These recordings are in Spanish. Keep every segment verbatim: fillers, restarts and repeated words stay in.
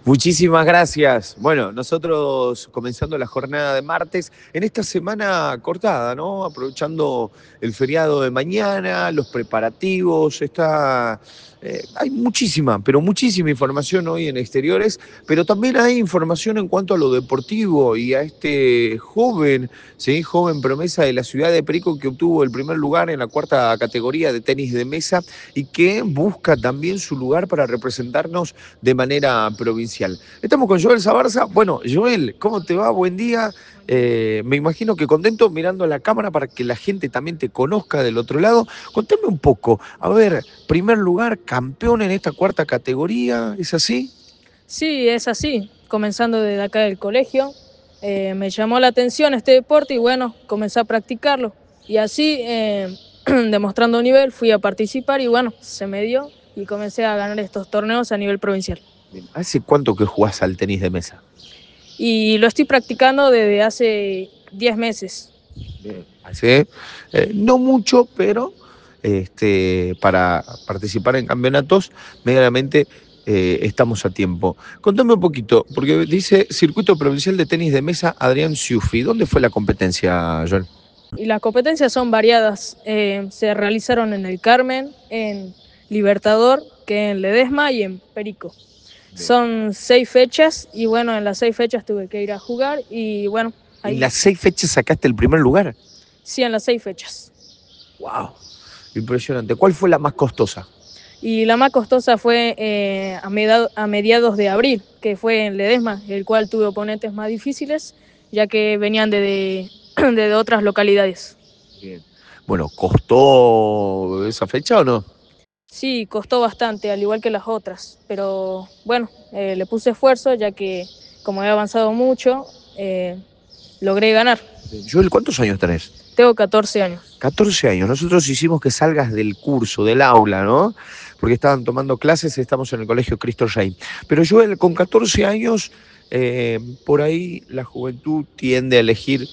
Muchísimas gracias. Bueno, nosotros comenzando la jornada de martes, en esta semana cortada, ¿no? Aprovechando el feriado de mañana, los preparativos, está, eh, hay muchísima, pero muchísima información hoy en exteriores, pero también hay información en cuanto a lo deportivo y a este joven, ¿sí? Joven promesa de la ciudad de Perico que obtuvo el primer lugar en la cuarta categoría de tenis de mesa y que busca también su lugar para representarnos de manera provincial. Estamos con Joel Zabarza. Bueno, Joel, ¿cómo te va? Buen día. Eh, me imagino que contento mirando a la cámara para que la gente también te conozca del otro lado. Contame un poco. A ver, primer lugar, campeón en esta cuarta categoría, ¿es así? Sí, es así. Comenzando desde acá del colegio, eh, me llamó la atención este deporte y bueno, comencé a practicarlo. Y así, eh, demostrando nivel, fui a participar y bueno, se me dio y comencé a ganar estos torneos a nivel provincial. Bien. ¿Hace cuánto que jugás al tenis de mesa? Y lo estoy practicando desde hace diez meses. Bien. Hace eh, no mucho, pero este, para participar en campeonatos, medianamente eh, estamos a tiempo. Contame un poquito, porque dice Circuito Provincial de Tenis de Mesa Adrián Ciufi. ¿Dónde fue la competencia, Joel? Y las competencias son variadas. Eh, se realizaron en el Carmen, en Libertador, que en Ledesma y en Perico. Bien. Son seis fechas y bueno, en las seis fechas tuve que ir a jugar y bueno, En ahí las seis fechas sacaste el primer lugar. sí, en las seis fechas. ¡Wow! Impresionante. ¿Cuál fue la más costosa? Y la más costosa fue eh, a, mediado, a mediados de abril, que fue en Ledesma, el cual tuve oponentes más difíciles, ya que venían de, de, de otras localidades. Bien. Bueno, ¿costó esa fecha o no? Sí, costó bastante, al igual que las otras, pero bueno, eh, le puse esfuerzo, ya que como he avanzado mucho, eh, logré ganar. Joel, ¿cuántos años tenés? Tengo catorce años. catorce años. Nosotros hicimos que salgas del curso, del aula, ¿no? Porque estaban tomando clases, estamos en el colegio Cristo Rey. Pero Joel, con catorce años, eh, por ahí la juventud tiende a elegir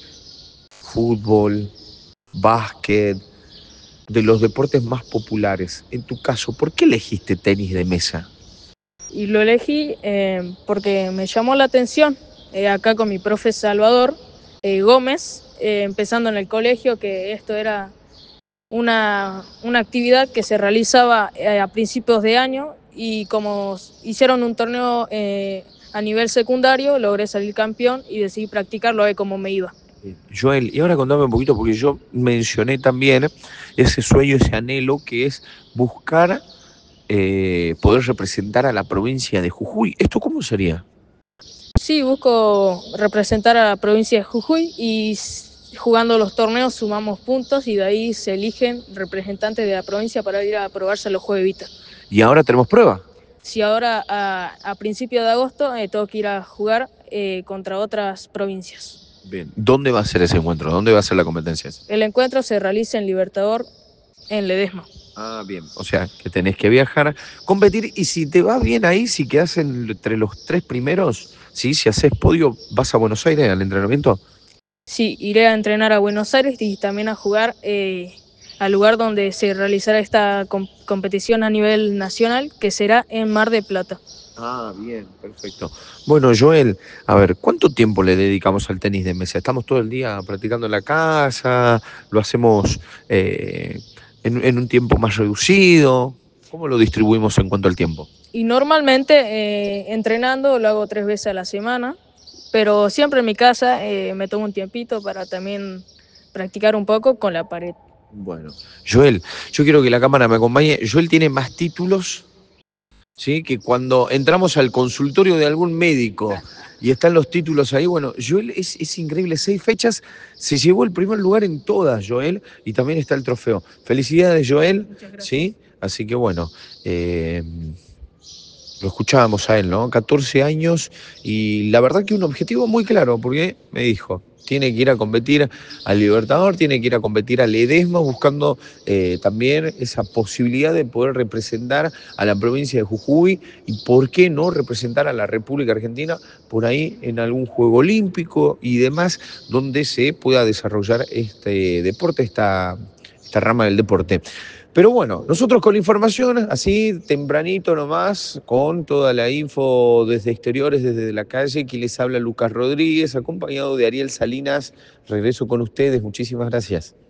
fútbol, básquet, de los deportes más populares. En tu caso, ¿por qué elegiste tenis de mesa? Y lo elegí eh, porque me llamó la atención, eh, acá con mi profe Salvador eh, Gómez, eh, empezando en el colegio, que esto era una, una actividad que se realizaba eh, a principios de año y como hicieron un torneo eh, a nivel secundario, logré salir campeón y decidí practicarlo a ver cómo me iba. Joel, y ahora contame un poquito, porque yo mencioné también ese sueño, ese anhelo que es buscar eh, poder representar a la provincia de Jujuy. ¿Esto cómo sería? Sí, busco representar a la provincia de Jujuy y jugando los torneos sumamos puntos y de ahí se eligen representantes de la provincia para ir a probarse a los Juegos Evita. Y ahora tenemos prueba. Si ahora a, a principios de agosto eh, tengo que ir a jugar eh, contra otras provincias. Bien. ¿Dónde va a ser ese encuentro? ¿Dónde va a ser la competencia? El encuentro se realiza en Libertador, en Ledesma. Ah, bien. O sea, que tenés que viajar, competir, y si te va bien ahí, si quedás entre los tres primeros, ¿sí? Si haces podio, ¿vas a Buenos Aires al entrenamiento? Sí, iré a entrenar a Buenos Aires y también a jugar eh, al lugar donde se realizará esta com competición a nivel nacional, que será en Mar del Plata. Ah, bien, perfecto. Bueno, Joel, a ver, ¿cuánto tiempo le dedicamos al tenis de mesa? ¿Estamos todo el día practicando en la casa? ¿Lo hacemos eh, en, en un tiempo más reducido? ¿Cómo lo distribuimos en cuanto al tiempo? Y normalmente eh, entrenando lo hago tres veces a la semana, pero siempre en mi casa eh, me tomo un tiempito para también practicar un poco con la pared. Bueno, Joel, yo quiero que la cámara me acompañe. Joel tiene más títulos, ¿sí? Que cuando entramos al consultorio de algún médico y están los títulos ahí, bueno, Joel es, es increíble, seis fechas, se llevó el primer lugar en todas, Joel, y también está el trofeo. Felicidades, Joel, Muchas gracias. ¿sí? Así que bueno, eh, lo escuchábamos a él, ¿no? catorce años y la verdad que un objetivo muy claro, porque me dijo, tiene que ir a competir al Libertador, tiene que ir a competir al Ledesma, buscando eh, también esa posibilidad de poder representar a la provincia de Jujuy y por qué no representar a la República Argentina por ahí en algún juego olímpico y demás, donde se pueda desarrollar este deporte, esta, esta rama del deporte. Pero bueno, nosotros con la información, así tempranito nomás, con toda la info desde exteriores, desde la calle, aquí les habla Lucas Rodríguez, acompañado de Ariel Salinas. Regreso con ustedes, muchísimas gracias.